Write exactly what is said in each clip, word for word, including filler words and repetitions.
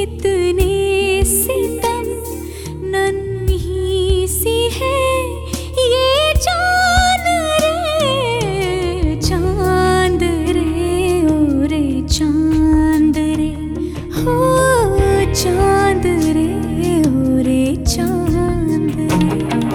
कितने सितम, नन्ही सी है ये चांद रे, चांद रे ओ रे चांद रे, हो चांद रे ओ रे चांद रे।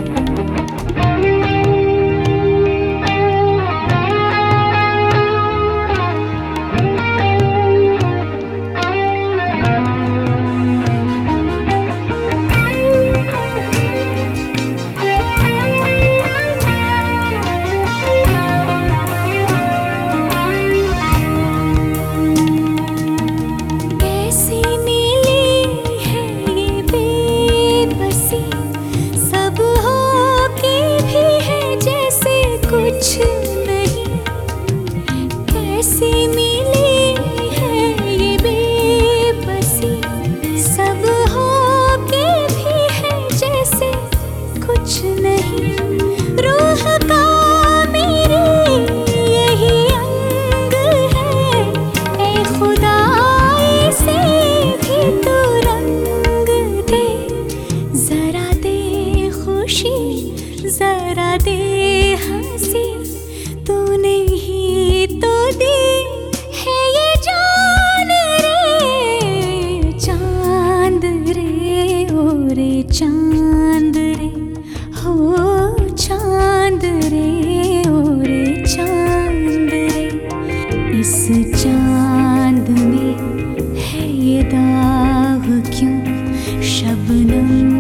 कुछ नहीं कैसी मिली है ये बेबसी, सब हो के भी है जैसे कुछ नहीं। रूह का मेरी यही अंग है, ए खुदा इसे भी तू रंग दे, जरा दे खुशी जरा दे हंसी, तूने ही तो दी है ये जान रे, चांद रे ओ रे चांद रे, हो चांद रे ओ रे चांद रे। इस चांद में है ये दाग क्यों, शबनम